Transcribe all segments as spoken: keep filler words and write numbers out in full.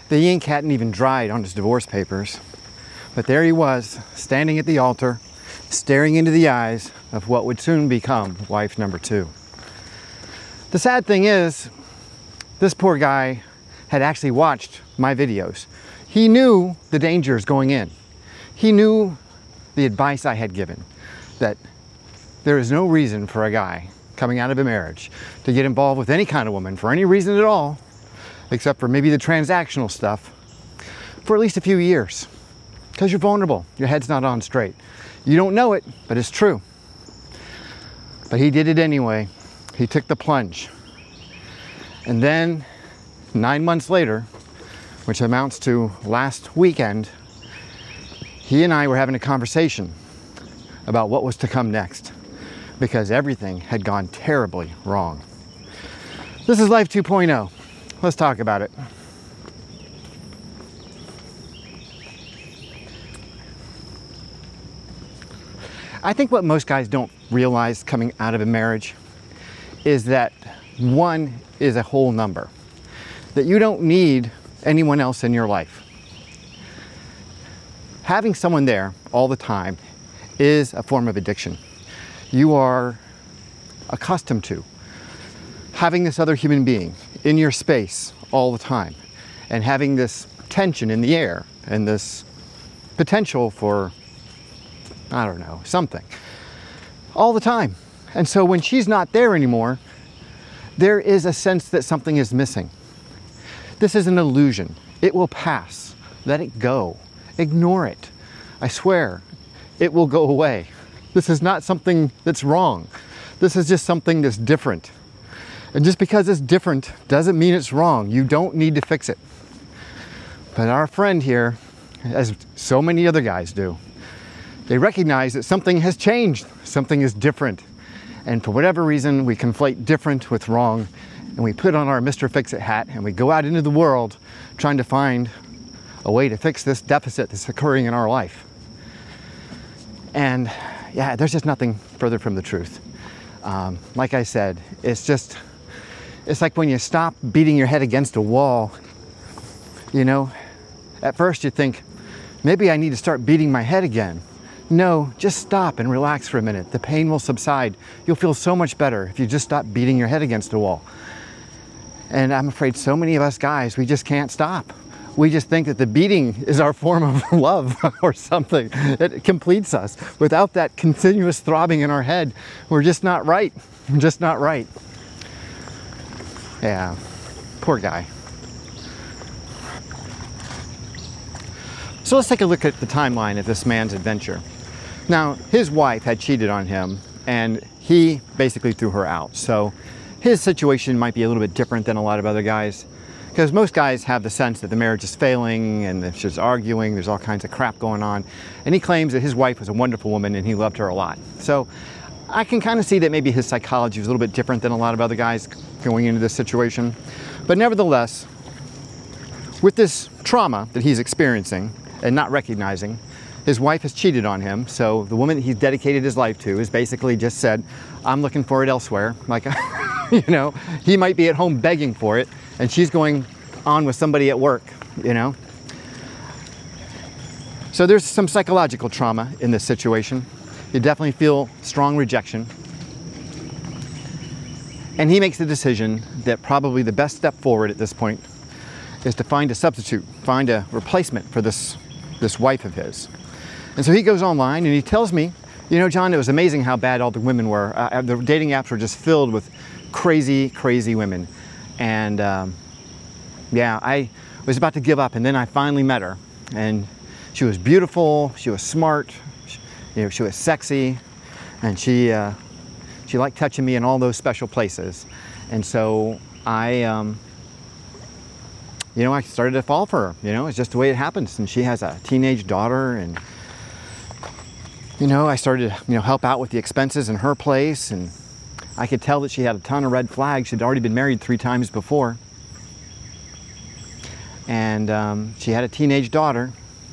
The ink hadn't even dried on his divorce papers, but there he was, standing at the altar, staring into the eyes of what would soon become wife number two. The sad thing is, this poor guy had actually watched my videos. He knew the dangers going in. He knew the advice I had given, that there is no reason for a guy coming out of a marriage to get involved with any kind of woman for any reason at all, except for maybe the transactional stuff, for at least a few years. Because you're vulnerable, your head's not on straight. You don't know it, but it's true. But he did it anyway. He took the plunge. And then, nine months later, which amounts to last weekend, he and I were having a conversation about what was to come next, because everything had gone terribly wrong. This is Life two point oh. Let's talk about it. I think what most guys don't realize coming out of a marriage is that one is a whole number, that you don't need anyone else in your life. Having someone there all the time is a form of addiction. You are accustomed to having this other human being in your space all the time, and having this tension in the air and this potential for, I don't know, something all the time. And so when she's not there anymore, there is a sense that something is missing. This is an illusion. It will pass. Let it go. Ignore it. I swear, it will go away. This is not something that's wrong. This is just something that's different. And just because it's different doesn't mean it's wrong. You don't need to fix it. But our friend here, as so many other guys do, they recognize that something has changed. Something is different. And for whatever reason, we conflate different with wrong, and we put on our Mister Fix-It hat and we go out into the world trying to find a way to fix this deficit that's occurring in our life. And yeah, there's just nothing further from the truth. Um, like I said, it's just, it's like when you stop beating your head against a wall, you know, at first you think, maybe I need to start beating my head again. No, just stop and relax for a minute. The pain will subside. You'll feel so much better if you just stop beating your head against a wall. And I'm afraid so many of us guys, we just can't stop. We just think that the beating is our form of love or something that completes us. Without that continuous throbbing in our head, we're just not right. We're just not right. Yeah, poor guy. So let's take a look at the timeline of this man's adventure. Now, his wife had cheated on him, and he basically threw her out. So his situation might be a little bit different than a lot of other guys, because most guys have the sense that the marriage is failing and there's just arguing, there's all kinds of crap going on. And he claims that his wife was a wonderful woman and he loved her a lot. So I can kind of see that maybe his psychology was a little bit different than a lot of other guys going into this situation. But nevertheless, with this trauma that he's experiencing and not recognizing, his wife has cheated on him. So the woman that he's dedicated his life to has basically just said, I'm looking for it elsewhere. Like, you know, he might be at home begging for it, and she's going on with somebody at work, you know. So there's some psychological trauma in this situation. You definitely feel strong rejection. And he makes the decision that probably the best step forward at this point is to find a substitute, find a replacement for this, this wife of his. And so he goes online and he tells me, you know, John, it was amazing how bad all the women were. Uh, the dating apps were just filled with crazy, crazy women. And um, yeah, I was about to give up, and then I finally met her. And she was beautiful, she was smart, she, you know, she was sexy, and she, uh, she liked touching me in all those special places. And so I, um, you know, I started to fall for her. You know, it's just the way it happens. And she has a teenage daughter, and you know, I started to, you know, help out with the expenses in her place, and I could tell that she had a ton of red flags. She'd already been married three times before. And um, she had a teenage daughter,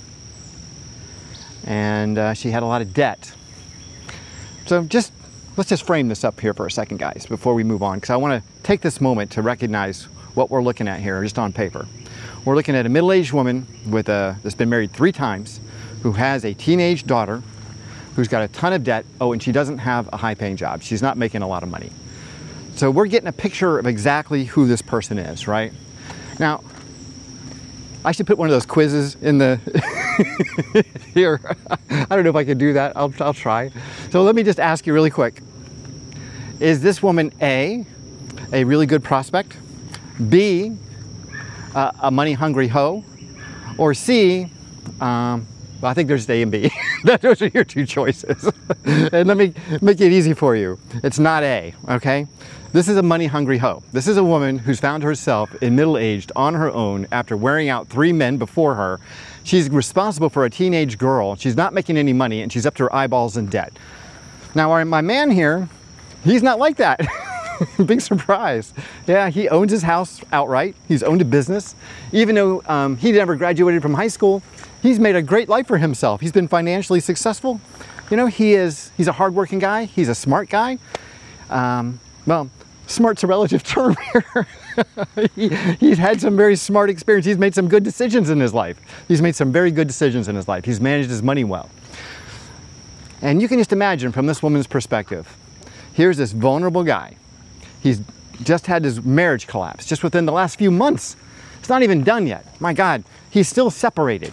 and uh, she had a lot of debt. So just, let's just frame this up here for a second, guys, before we move on, because I want to take this moment to recognize what we're looking at here, just on paper. We're looking at a middle-aged woman with a, that's been married three times, who has a teenage daughter, who's got a ton of debt. Oh, and she doesn't have a high-paying job. She's not making a lot of money. So we're getting a picture of exactly who this person is, right? Now, I should put one of those quizzes in the here. I don't know if I could do that. I'll, I'll try. So let me just ask you really quick. Is this woman A, a really good prospect? B, uh, a money-hungry hoe? Or C, um, well, I think there's A and B. Those are your two choices. And let me make it easy for you. It's not A, okay? This is a money-hungry hoe. This is a woman who's found herself in middle-aged on her own after wearing out three men before her. She's responsible for a teenage girl. She's not making any money, and she's up to her eyeballs in debt. Now, our, my man here, he's not like that. Big surprise. Yeah, he owns his house outright. He's owned a business. Even though um, he never graduated from high school, he's made a great life for himself. He's been financially successful. You know, he is, he's a hardworking guy. He's a smart guy. Um, well, smart's a relative term here. he, he's had some very smart experience. He's made some good decisions in his life. He's made some very good decisions in his life. He's managed his money well. And you can just imagine from this woman's perspective, here's this vulnerable guy. He's just had his marriage collapse just within the last few months. It's not even done yet. My God, he's still separated.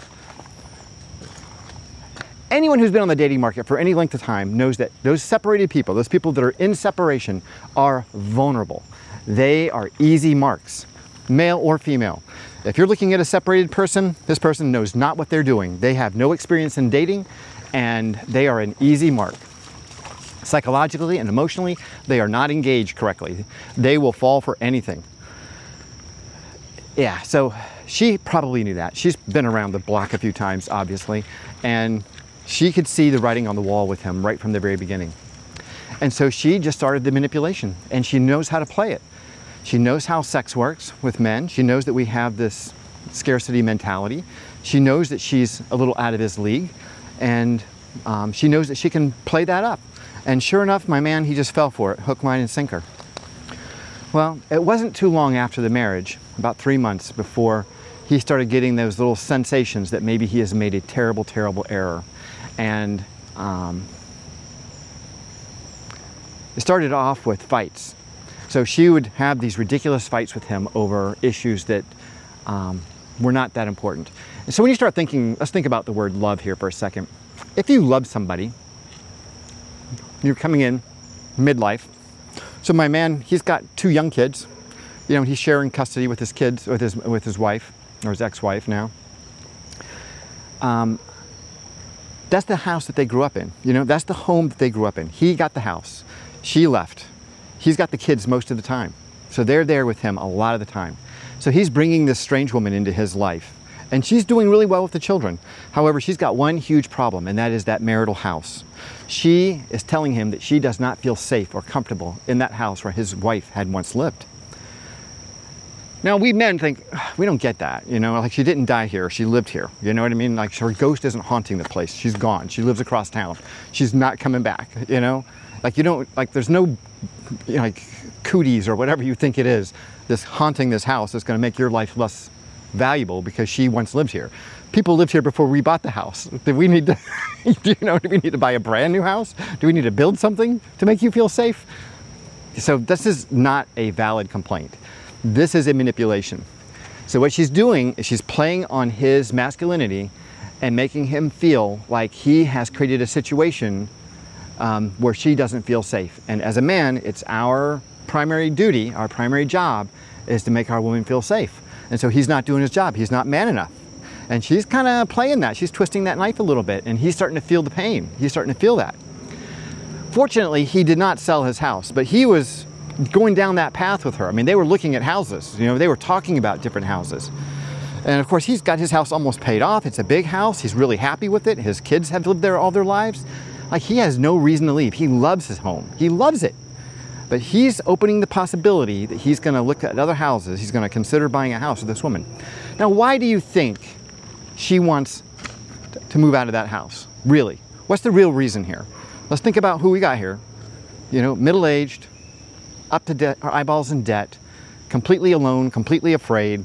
Anyone who's been on the dating market for any length of time knows that those separated people, those people that are in separation, are vulnerable. They are easy marks, male or female. If you're looking at a separated person, this person knows not what they're doing. They have no experience in dating, and they are an easy mark. Psychologically and emotionally, they are not engaged correctly. They will fall for anything. Yeah, so she probably knew that. She's been around the block a few times, obviously, and she could see the writing on the wall with him right from the very beginning. And so she just started the manipulation, and she knows how to play it. She knows how sex works with men. She knows that we have this scarcity mentality. She knows that she's a little out of his league, and um, she knows that she can play that up. And sure enough, my man, he just fell for it, hook, line, and sinker. Well, it wasn't too long after the marriage, about three months before he started getting those little sensations that maybe he has made a terrible, terrible error. And um, it started off with fights. So she would have these ridiculous fights with him over issues that um, were not that important. And so when you start thinking, let's think about the word love here for a second. If you love somebody, you're coming in midlife. So my man, he's got two young kids. You know, he's sharing custody with his kids, with his, with his wife, or his ex-wife now. Um, that's the house that they grew up in. You know, that's the home that they grew up in. He got the house. She left. He's got the kids most of the time. So they're there with him a lot of the time. So he's bringing this strange woman into his life. And she's doing really well with the children. However, she's got one huge problem, and that is that marital house. She is telling him that she does not feel safe or comfortable in that house where his wife had once lived. Now, we men think, we don't get that, you know, like she didn't die here, she lived here, you know what I mean? Like her ghost isn't haunting the place, she's gone, she lives across town, she's not coming back, you know? Like you don't, like there's no, you know, like cooties or whatever you think it is, this haunting this house is gonna make your life less valuable because she once lived here. People lived here before we bought the house. Do we need to, do you know, do we need to buy a brand new house? Do we need to build something to make you feel safe? So this is not a valid complaint. This is a manipulation. So what she's doing is she's playing on his masculinity and making him feel like he has created a situation um, where she doesn't feel safe. And as a man, it's our primary duty, our primary job is to make our woman feel safe. And so he's not doing his job. He's not man enough. And she's kind of playing that. She's twisting that knife a little bit, and he's starting to feel the pain. He's starting to feel that. Fortunately, he did not sell his house, but he was going down that path with her. I mean, they were looking at houses. You know, they were talking about different houses. And of course, he's got his house almost paid off. It's a big house. He's really happy with it. His kids have lived there all their lives. Like, he has no reason to leave. He loves his home. He loves it. But he's opening the possibility that he's going to look at other houses. He's going to consider buying a house with this woman. Now, why do you think she wants to move out of that house? Really? What's the real reason here? Let's think about who we got here. You know, middle-aged, up to debt, her eyeballs in debt, completely alone, completely afraid.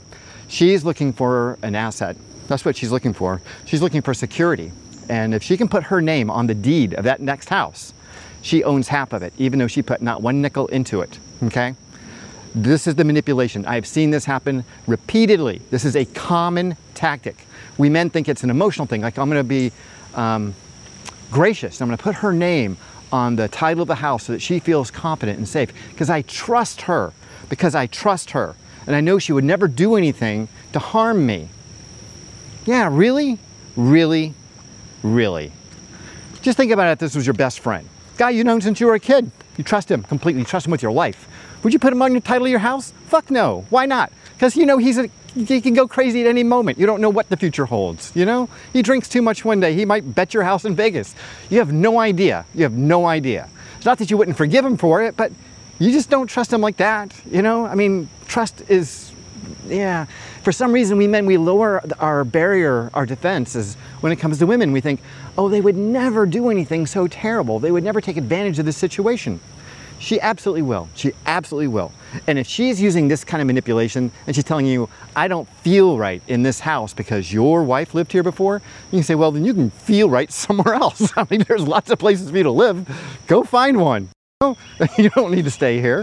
She's looking for an asset. That's what she's looking for. She's looking for security. And if she can put her name on the deed of that next house, she owns half of it, even though she put not one nickel into it, okay? This is the manipulation. I have seen this happen repeatedly. This is a common tactic. We men think it's an emotional thing, like I'm gonna be um, gracious. I'm gonna put her name on the title of the house so that she feels confident and safe, because I trust her, because I trust her. And I know she would never do anything to harm me. Yeah, really? Really? Really? Just think about it if this was your best friend. Guy you've known since you were a kid. You trust him completely, you trust him with your life. Would you put him on your title of your house? Fuck no. Why not? Because you know he's a, he can go crazy at any moment. You don't know what the future holds, you know? He drinks too much one day, he might bet your house in Vegas. You have no idea. You have no idea. It's not that you wouldn't forgive him for it, but you just don't trust him like that, you know? I mean, trust is, yeah. For some reason, we men, we lower our barrier, our defenses when it comes to women. We think, oh, they would never do anything so terrible. They would never take advantage of this situation. She absolutely will. She absolutely will. And if she's using this kind of manipulation and she's telling you, I don't feel right in this house because your wife lived here before, you can say, well, then you can feel right somewhere else. I mean, there's lots of places for you to live. Go find one. You don't need to stay here.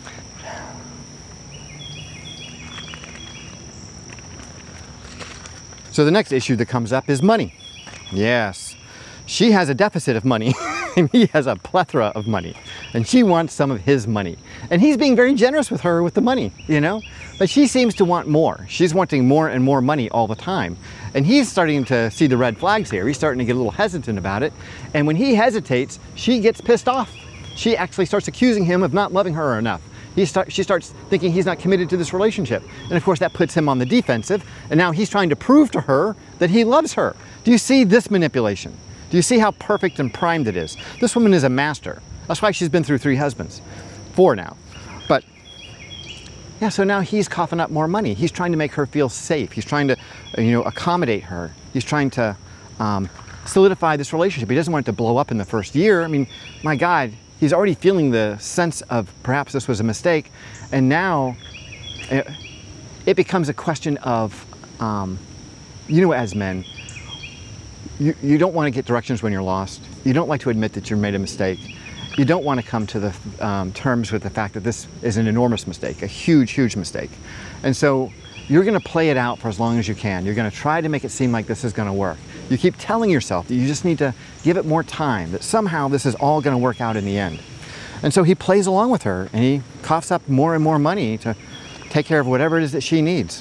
So the next issue that comes up is money. Yes, she has a deficit of money and he has a plethora of money, and she wants some of his money. And he's being very generous with her with the money, you know, but she seems to want more. She's wanting more and more money all the time. And he's starting to see the red flags here. He's starting to get a little hesitant about it. And when he hesitates, she gets pissed off. She actually starts accusing him of not loving her enough. He start, she starts thinking he's not committed to this relationship. And of course that puts him on the defensive, and now he's trying to prove to her that he loves her. Do you see this manipulation? Do you see how perfect and primed it is? This woman is a master. That's why she's been through three husbands, four now. But yeah, so now he's coughing up more money. He's trying to make her feel safe. He's trying to, you know, accommodate her. He's trying to um, solidify this relationship. He doesn't want it to blow up in the first year. I mean, my God, he's already feeling the sense of perhaps this was a mistake. And now it, it becomes a question of, um, you know, as men, you, you don't want to get directions when you're lost. You don't like to admit that you made a mistake. You don't want to come to the um, terms with the fact that this is an enormous mistake, a huge, huge mistake. And so you're going to play it out for as long as you can. You're going to try to make it seem like this is going to work. You keep telling yourself that you just need to give it more time, that somehow this is all going to work out in the end. And so he plays along with her, and he coughs up more and more money to take care of whatever it is that she needs.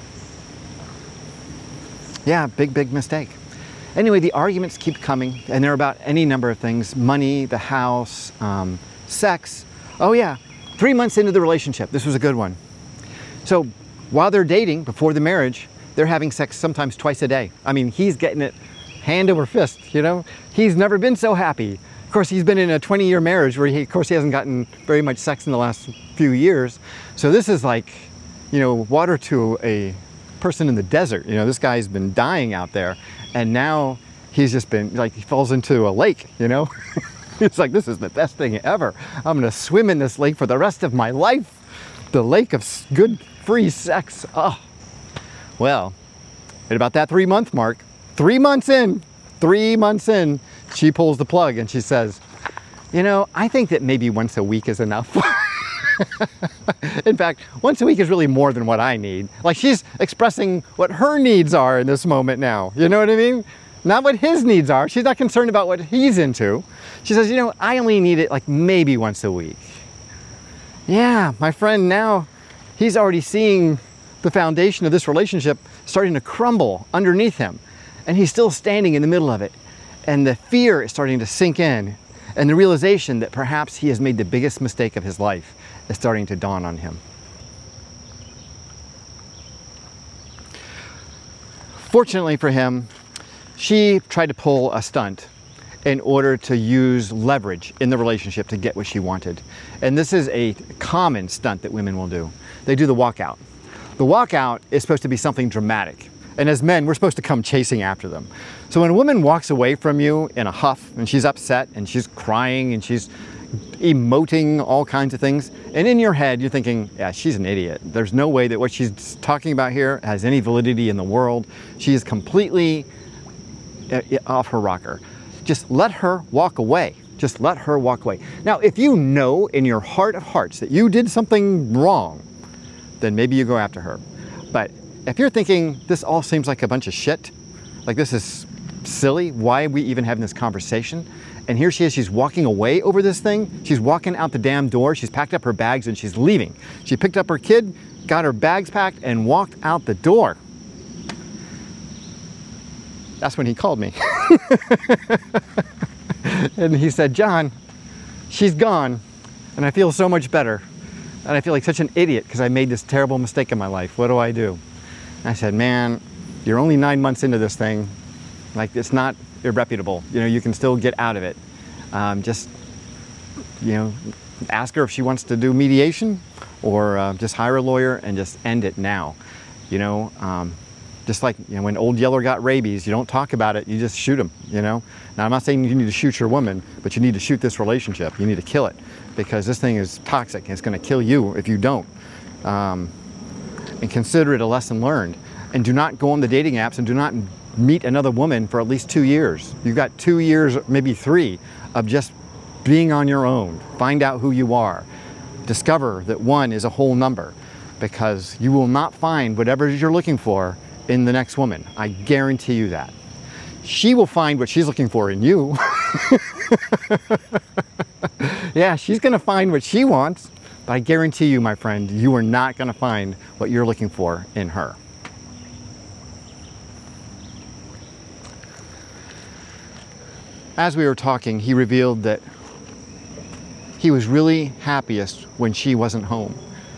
Yeah, big, big mistake. Anyway, the arguments keep coming, and they're about any number of things: money, the house, um, sex. Oh yeah, three months into the relationship, this was a good one. So while they're dating, before the marriage, they're having sex sometimes twice a day. I mean, he's getting it hand over fist, you know? He's never been so happy. Of course, he's been in a twenty year marriage where he, of course, he hasn't gotten very much sex in the last few years. So this is like, you know, water to a person in the desert. You know, this guy's been dying out there, and now he's just been, like, he falls into a lake, you know? It's like, this is the best thing ever. I'm gonna swim in this lake for the rest of my life. The lake of good, free sex. Oh. Well, at about that three month mark, three months in, three months in, she pulls the plug and she says, you know, I think that maybe once a week is enough. In fact, once a week is really more than what I need. Like, she's expressing what her needs are in this moment now. You know what I mean? Not what his needs are. She's not concerned about what he's into. She says, you know, I only need it like maybe once a week. Yeah, my friend, now he's already seeing the foundation of this relationship starting to crumble underneath him. And he's still standing in the middle of it. And the fear is starting to sink in. And the realization that perhaps he has made the biggest mistake of his life is starting to dawn on him. Fortunately for him, she tried to pull a stunt in order to use leverage in the relationship to get what she wanted. And this is a common stunt that women will do. They do the walkout. The walkout is supposed to be something dramatic. And as men, we're supposed to come chasing after them. So when a woman walks away from you in a huff and she's upset and she's crying and she's emoting all kinds of things. And in your head, you're thinking, yeah, she's an idiot. There's no way that what she's talking about here has any validity in the world. She is completely off her rocker. Just let her walk away. Just let her walk away. Now, if you know in your heart of hearts that you did something wrong, then maybe you go after her. But if you're thinking, this all seems like a bunch of shit, like this is silly, why are we even having this conversation? And here she is, she's walking away over this thing. She's walking out the damn door. She's packed up her bags and she's leaving. She picked up her kid, got her bags packed, and walked out the door. That's when he called me. And he said, John, she's gone, and I feel so much better. And I feel like such an idiot because I made this terrible mistake in my life. What do I do? And I said, man, you're only nine months into this thing. Like, it's not irreputable. You know, you can still get out of it. Um, just, you know, ask her if she wants to do mediation, or uh, just hire a lawyer and just end it now. You know, um, just like, you know, when Old Yeller got rabies, you don't talk about it, you just shoot him, you know. Now, I'm not saying you need to shoot your woman, but you need to shoot this relationship. You need to kill it, because this thing is toxic and it's going to kill you if you don't. Um, and consider it a lesson learned. And do not go on the dating apps and do not meet another woman for at least two years. You've got two years, maybe three, of just being on your own. Find out who you are. Discover that one is a whole number, because you will not find whatever it is you're looking for in the next woman. I guarantee you that. She will find what she's looking for in you. Yeah, she's going to find what she wants, but I guarantee you, my friend, you are not going to find what you're looking for in her. As we were talking, he revealed that he was really happiest when she wasn't home.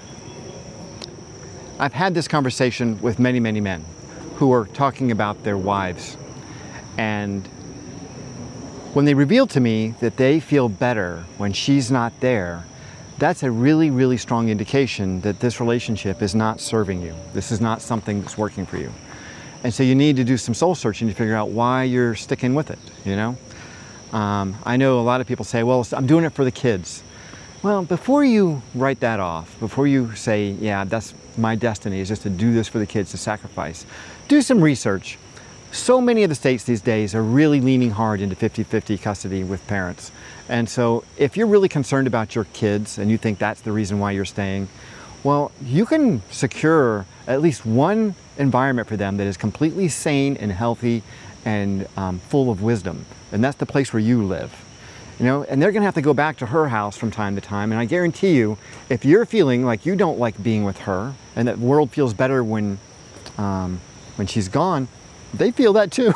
I've had this conversation with many, many men who are talking about their wives. And when they reveal to me that they feel better when she's not there, that's a really, really strong indication that this relationship is not serving you. This is not something that's working for you. And so you need to do some soul searching to figure out why you're sticking with it, you know? Um, I know a lot of people say, well, I'm doing it for the kids. Well, before you write that off, before you say, yeah, that's my destiny, is just to do this for the kids, to sacrifice, do some research. So many of the states these days are really leaning hard into fifty fifty custody with parents. And so if you're really concerned about your kids and you think that's the reason why you're staying, well, you can secure at least one environment for them that is completely sane and healthy and um, full of wisdom. And that's the place where you live. You know, and they're gonna have to go back to her house from time to time. And I guarantee you, if you're feeling like you don't like being with her and that the world feels better when, um, when she's gone, they feel that too.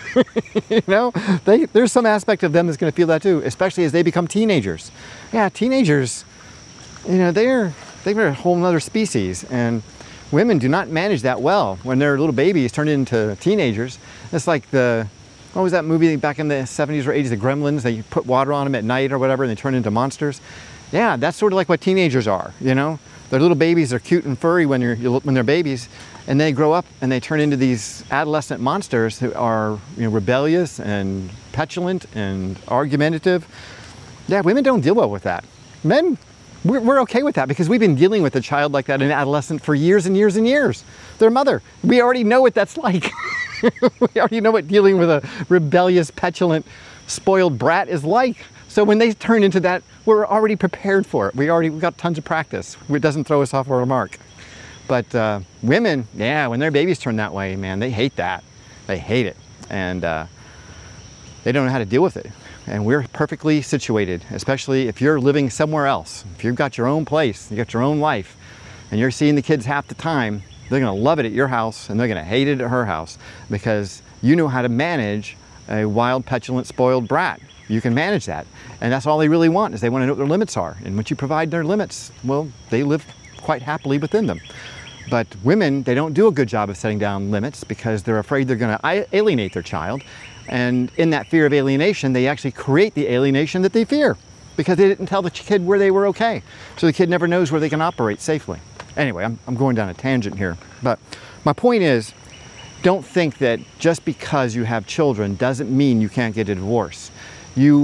You know, they, there's some aspect of them that's gonna feel that too, especially as they become teenagers. Yeah, teenagers, you know, they're, they're a whole nother species. And women do not manage that well when their little babies turn into teenagers. It's like the, what was that movie back in the seventies or eighties, the Gremlins? They put water on them at night or whatever and they turn into monsters. Yeah, that's sort of like what teenagers are, you know? Their little babies are cute and furry when, you're, when they're babies, and they grow up and they turn into these adolescent monsters who are, you know, rebellious and petulant and argumentative. Yeah, women don't deal well with that. Men, we're, we're okay with that because we've been dealing with a child like that, an adolescent, for years and years and years. Their mother, we already know what that's like. We already know what dealing with a rebellious, petulant, spoiled brat is like. So when they turn into that, we're already prepared for it. We already, we've got tons of practice. It doesn't throw us off our mark. But uh, women, yeah, when their babies turn that way, man, they hate that. They hate it. And uh, they don't know how to deal with it. And we're perfectly situated, especially if you're living somewhere else. If you've got your own place, you got your own life, and you're seeing the kids half the time, they're gonna love it at your house and they're gonna hate it at her house, because you know how to manage a wild, petulant, spoiled brat. You can manage that. And that's all they really want, is they want to know what their limits are. And once you provide their limits, well, they live quite happily within them. But women, they don't do a good job of setting down limits because they're afraid they're gonna alienate their child. And in that fear of alienation, they actually create the alienation that they fear, because they didn't tell the kid where they were okay. So the kid never knows where they can operate safely. Anyway, I'm, I'm going down a tangent here, but my point is, don't think that just because you have children doesn't mean you can't get a divorce. You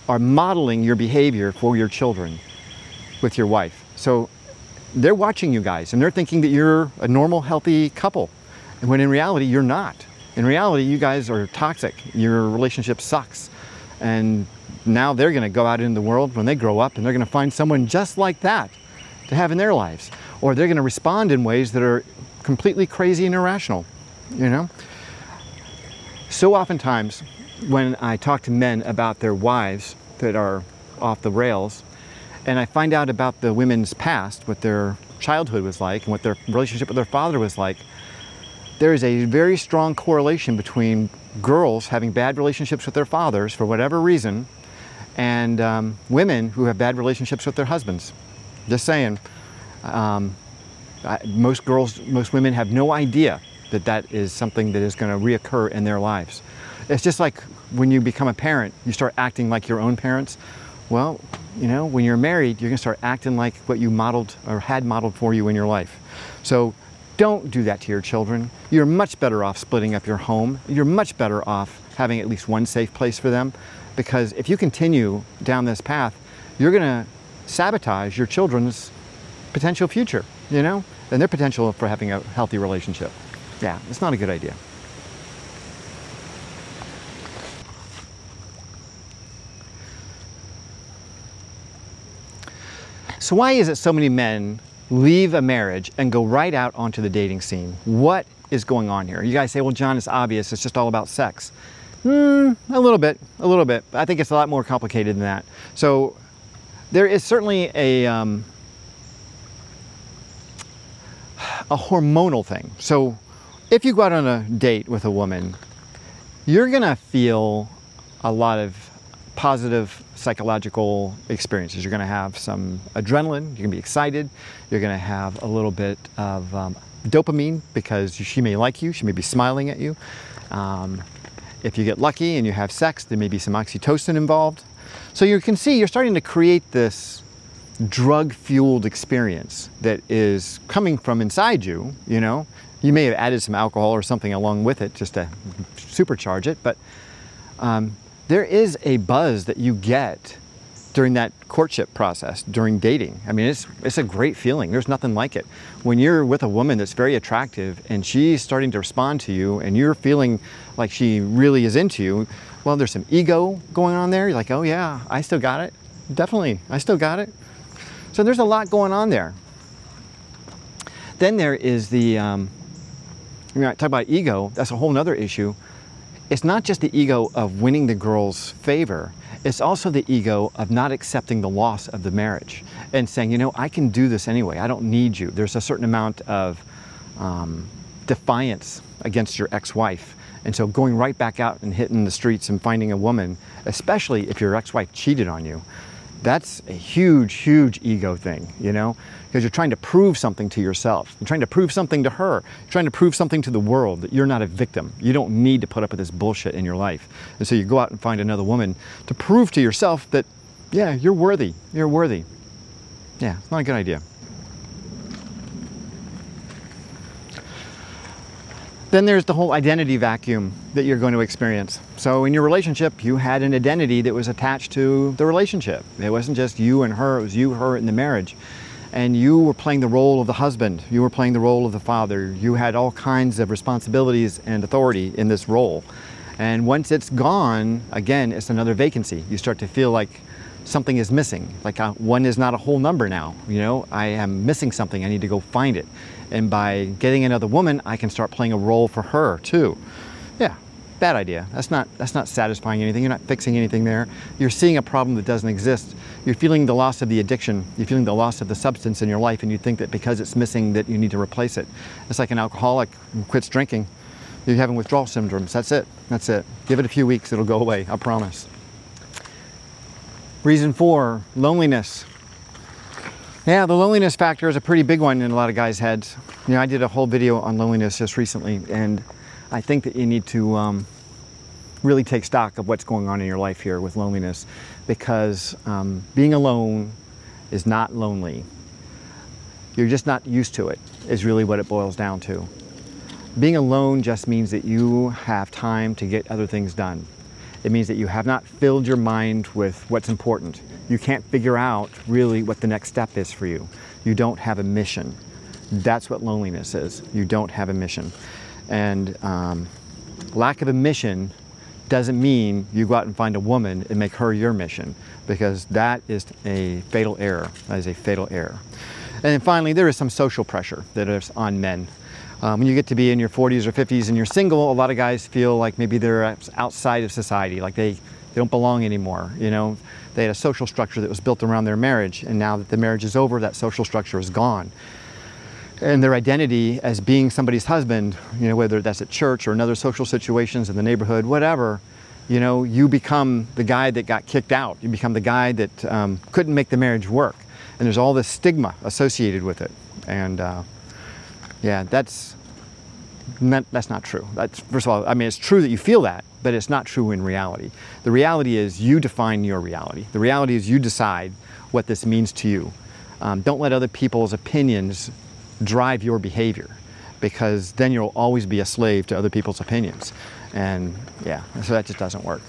are modeling your behavior for your children with your wife. So they're watching you guys and they're thinking that you're a normal, healthy couple. And when in reality, you're not. In reality, you guys are toxic. Your relationship sucks. And now they're gonna go out into the world when they grow up and they're gonna find someone just like that to have in their lives. Or they're gonna respond in ways that are completely crazy and irrational, you know? So oftentimes, when I talk to men about their wives that are off the rails, and I find out about the women's past, what their childhood was like, and what their relationship with their father was like, there is a very strong correlation between girls having bad relationships with their fathers for whatever reason, and um, women who have bad relationships with their husbands. Just saying. Um, I, most girls, most women have no idea that that is something that is going to reoccur in their lives. It's just like when you become a parent, you start acting like your own parents. Well, you know, when you're married, you're going to start acting like what you modeled or had modeled for you in your life. So don't do that to your children. You're much better off splitting up your home. You're much better off having at least one safe place for them, because if you continue down this path, you're going to sabotage your children's potential future, you know, and their potential for having a healthy relationship. Yeah, it's not a good idea. So why is it so many men leave a marriage and go right out onto the dating scene? What is going on here? You guys say, well, John, it's obvious. It's just all about sex. Hmm, a little bit, a little bit. I think it's a lot more complicated than that. So there is certainly a, um, a hormonal thing. So if you go out on a date with a woman, you're gonna feel a lot of positive psychological experiences. You're gonna have some adrenaline, you're gonna be excited, you're gonna have a little bit of um, dopamine because she may like you, she may be smiling at you. Um, if you get lucky and you have sex, there may be some oxytocin involved. So you can see you're starting to create this drug-fueled experience that is coming from inside you, you know. You may have added some alcohol or something along with it just to supercharge it, but um, there is a buzz that you get during that courtship process, during dating. I mean, it's, it's a great feeling. There's nothing like it. When you're with a woman that's very attractive and she's starting to respond to you and you're feeling like she really is into you, well, there's some ego going on there. You're like, oh yeah, I still got it. Definitely, I still got it. So there's a lot going on there. Then there is the, um, you know, talk about ego, that's a whole nother issue. It's not just the ego of winning the girl's favor, it's also the ego of not accepting the loss of the marriage and saying, you know, I can do this anyway, I don't need you. There's a certain amount of um, defiance against your ex-wife. And so going right back out and hitting the streets and finding a woman, especially if your ex-wife cheated on you, that's a huge, huge ego thing, you know, because you're trying to prove something to yourself. You're trying to prove something to her. You're trying to prove something to the world that you're not a victim. You don't need to put up with this bullshit in your life. And so you go out and find another woman to prove to yourself that, yeah, you're worthy. You're worthy. Yeah, it's not a good idea. Then there's the whole identity vacuum that you're going to experience. So in your relationship, you had an identity that was attached to the relationship. It wasn't just you and her, it was you, her, and the marriage. And you were playing the role of the husband. You were playing the role of the father. You had all kinds of responsibilities and authority in this role. And once it's gone, again, it's another vacancy. You start to feel like something is missing. Like uh, one is not a whole number now. You know, I am missing something. I need to go find it. And by getting another woman, I can start playing a role for her too. Yeah, bad idea. That's not, that's not satisfying anything. You're not fixing anything there. You're seeing a problem that doesn't exist. You're feeling the loss of the addiction. You're feeling the loss of the substance in your life, and you think that because it's missing that you need to replace it. It's like an alcoholic who quits drinking. You're having withdrawal syndromes. That's it. That's it. Give it a few weeks. It'll go away. I promise. Reason four, loneliness. Yeah, the loneliness factor is a pretty big one in a lot of guys' heads. You know, I did a whole video on loneliness just recently, and I think that you need to um, really take stock of what's going on in your life here with loneliness, because um, being alone is not lonely. You're just not used to it, is really what it boils down to. Being alone just means that you have time to get other things done. It means that you have not filled your mind with what's important. You can't figure out really what the next step is for you. You don't have a mission. That's what loneliness is. You don't have a mission. And um, lack of a mission doesn't mean you go out and find a woman and make her your mission, because that is a fatal error. That is a fatal error. And then finally, there is some social pressure that is on men. Um, when you get to be in your forties or fifties and you're single, a lot of guys feel like maybe they're outside of society, like they, they don't belong anymore. You know, they had a social structure that was built around their marriage, and now that the marriage is over, that social structure is gone. And their identity as being somebody's husband, you know, whether that's at church or in other social situations in the neighborhood, whatever, you know, you become the guy that got kicked out. You become the guy that um, couldn't make the marriage work. And there's all this stigma associated with it. And uh, yeah, that's not, that's not true. That's, first of all, I mean, it's true that you feel that, but it's not true in reality. The reality is you define your reality. The reality is you decide what this means to you. Um, don't let other people's opinions drive your behavior, because then you'll always be a slave to other people's opinions. And yeah, so that just doesn't work.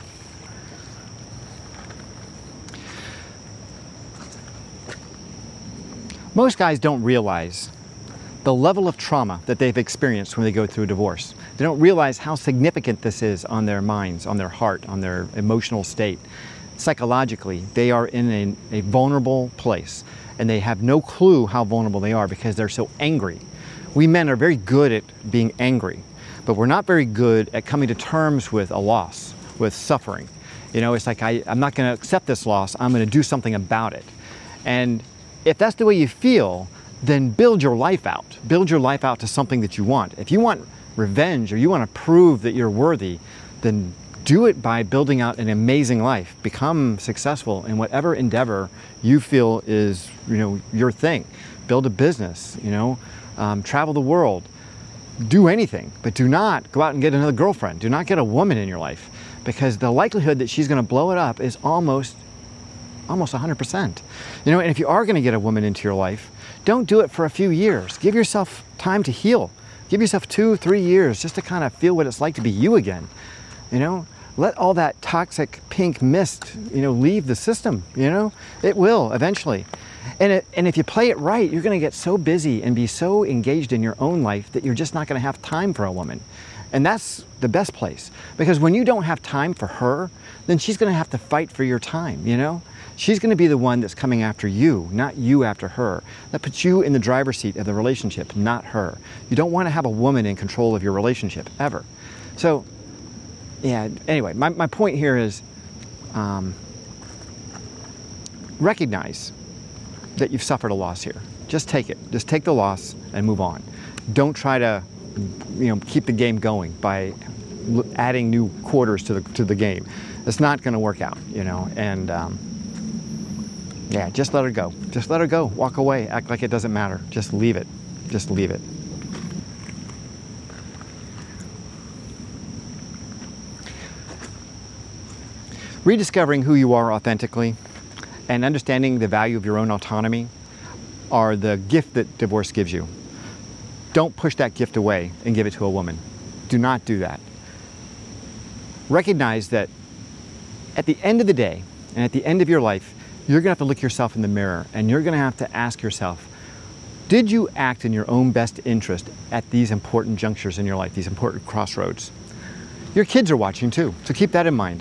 Most guys don't realize the level of trauma that they've experienced when they go through a divorce. They don't realize how significant this is on their minds, on their heart, on their emotional state. Psychologically, they are in a, a vulnerable place, and they have no clue how vulnerable they are because they're so angry. We men are very good at being angry, but we're not very good at coming to terms with a loss, with suffering. You know, it's like, I, I'm not going to accept this loss, I'm going to do something about it. And if that's the way you feel, then build your life out. Build your life out to something that you want. If you want revenge or you want to prove that you're worthy, then do it by building out an amazing life. Become successful in whatever endeavor you feel is, you know, your thing. Build a business, you know, um, travel the world. Do anything, but do not go out and get another girlfriend. Do not get a woman in your life, because the likelihood that she's going to blow it up is almost, almost one hundred percent. You know, and if you are going to get a woman into your life, don't do it for a few years. Give yourself time to heal. Give yourself two, three years just to kind of feel what it's like to be you again. You know, let all that toxic pink mist, you know, leave the system, you know, it will eventually. And, it, and if you play it right, you're going to get so busy and be so engaged in your own life that you're just not going to have time for a woman. And that's the best place, because when you don't have time for her, then she's going to have to fight for your time, you know? She's going to be the one that's coming after you, not you after her. That puts you in the driver's seat of the relationship, not her. You don't want to have a woman in control of your relationship, ever. So, yeah, anyway, my, my point here is um, recognize that you've suffered a loss here. Just take it. Just take the loss and move on. Don't try to, you know, keep the game going by adding new quarters to the to the game. It's not going to work out, you know. And um, yeah, just let her go. Just let her go. Walk away. Act like it doesn't matter. Just leave it. Just leave it. Rediscovering who you are authentically and understanding the value of your own autonomy are the gift that divorce gives you. Don't push that gift away and give it to a woman. Do not do that. Recognize that at the end of the day and at the end of your life, you're going to have to look yourself in the mirror and you're going to have to ask yourself, did you act in your own best interest at these important junctures in your life, these important crossroads? Your kids are watching too, so keep that in mind.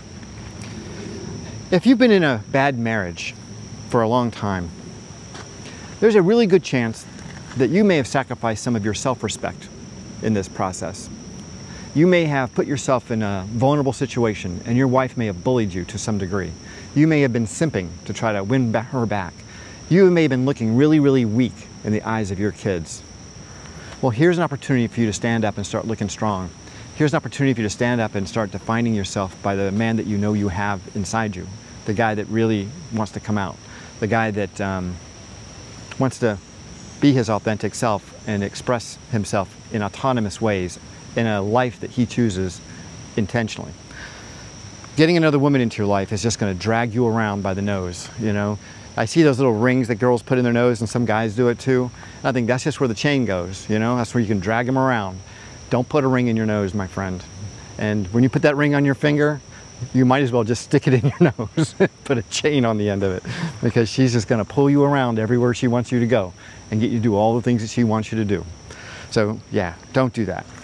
If you've been in a bad marriage for a long time, there's a really good chance that you may have sacrificed some of your self-respect in this process. You may have put yourself in a vulnerable situation and your wife may have bullied you to some degree. You may have been simping to try to win her back. You may have been looking really, really weak in the eyes of your kids. Well, here's an opportunity for you to stand up and start looking strong. Here's an opportunity for you to stand up and start defining yourself by the man that you know you have inside you. The guy that really wants to come out. The guy that um, wants to be his authentic self and express himself in autonomous ways in a life that he chooses intentionally. Getting another woman into your life is just going to drag you around by the nose, you know. I see those little rings that girls put in their nose and some guys do it too. I think that's just where the chain goes, you know. That's where you can drag them around. Don't put a ring in your nose, my friend. And when you put that ring on your finger, you might as well just stick it in your nose, put a chain on the end of it, because she's just going to pull you around everywhere she wants you to go and get you to do all the things that she wants you to do. So yeah, don't do that.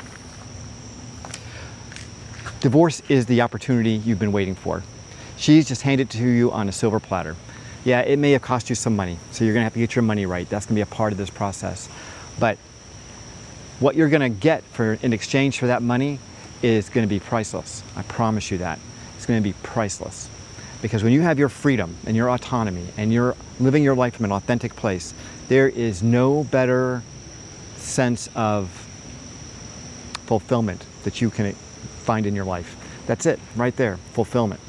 Divorce is the opportunity you've been waiting for. She's just handed it to you on a silver platter. Yeah, it may have cost you some money, so you're going to have to get your money right. That's going to be a part of this process. But what you're going to get for in exchange for that money is going to be priceless. I promise you that. It's going to be priceless. Because when you have your freedom and your autonomy and you're living your life from an authentic place, there is no better sense of fulfillment that you can find in your life. That's it, right there, fulfillment.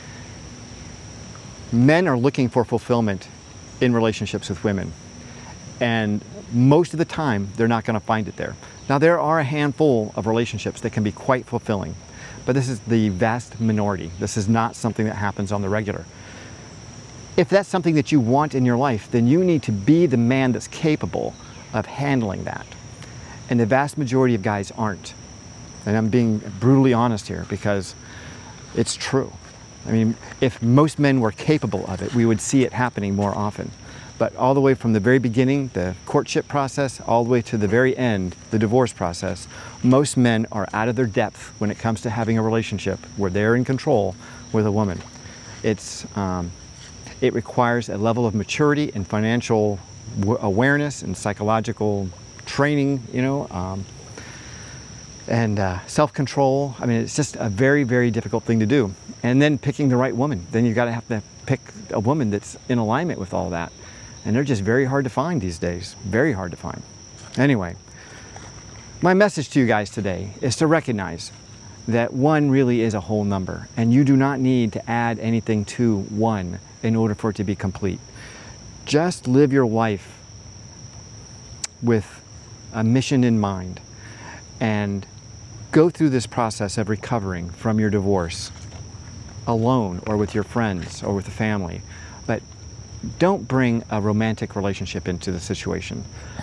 Men are looking for fulfillment in relationships with women. And most of the time, they're not going to find it there. Now, there are a handful of relationships that can be quite fulfilling, but this is the vast minority. This is not something that happens on the regular. If that's something that you want in your life, then you need to be the man that's capable of handling that. And the vast majority of guys aren't. And I'm being brutally honest here because it's true. I mean, if most men were capable of it, we would see it happening more often. But all the way from the very beginning, the courtship process, all the way to the very end, the divorce process, most men are out of their depth when it comes to having a relationship where they're in control with a woman. It's, um, it requires a level of maturity and financial awareness and psychological training, you know, um, and uh, self-control. I mean, it's just a very, very difficult thing to do. And then picking the right woman. Then you got to have to pick a woman that's in alignment with all that. And they're just very hard to find these days. Very hard to find. Anyway, my message to you guys today is to recognize that one really is a whole number. And you do not need to add anything to one in order for it to be complete. Just live your life with a mission in mind and go through this process of recovering from your divorce alone or with your friends or with the family. But don't bring a romantic relationship into the situation.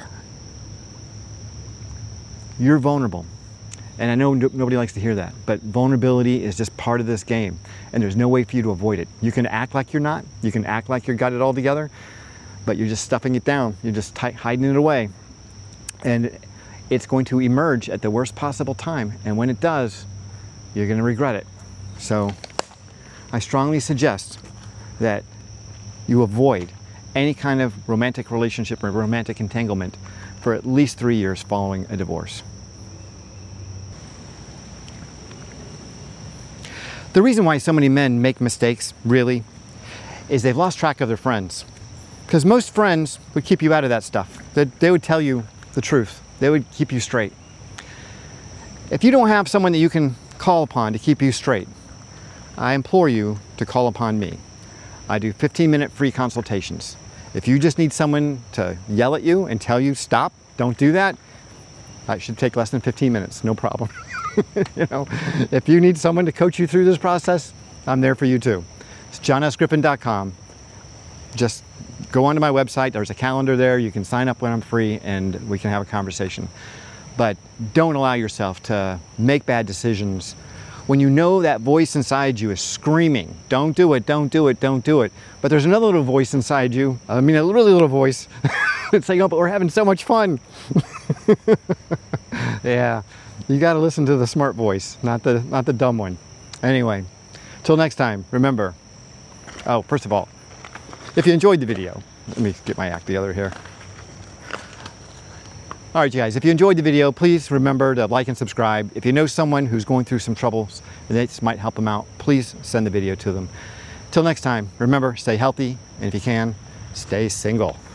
You're vulnerable. And I know no, nobody likes to hear that, but vulnerability is just part of this game, and there's no way for you to avoid it. You can act like you're not, you can act like you've got it all together, but you're just stuffing it down, you're just hiding it away. And it's going to emerge at the worst possible time, and when it does, you're going to regret it. So I strongly suggest that you avoid any kind of romantic relationship or romantic entanglement for at least three years following a divorce. The reason why so many men make mistakes, really, is they've lost track of their friends. Because most friends would keep you out of that stuff. They, they would tell you the truth. They would keep you straight. If you don't have someone that you can call upon to keep you straight, I implore you to call upon me. I do fifteen minute free consultations. If you just need someone to yell at you and tell you, stop, don't do that, that should take less than fifteen minutes, no problem. You know, if you need someone to coach you through this process, I'm there for you too. It's john s griffin dot com. Just go onto my website, there's a calendar there, you can sign up when I'm free and we can have a conversation. But don't allow yourself to make bad decisions when you know that voice inside you is screaming, don't do it, don't do it, don't do it. But there's another little voice inside you, I mean a really little voice, it's saying, oh, but we're having so much fun. Yeah, you gotta listen to the smart voice, not the, not the dumb one. Anyway, till next time, remember, oh, first of all, if you enjoyed the video, let me get my act together here. All right, you guys, if you enjoyed the video, please remember to like and subscribe. If you know someone who's going through some troubles and this might help them out, please send the video to them. Till next time, remember, stay healthy, and if you can, stay single.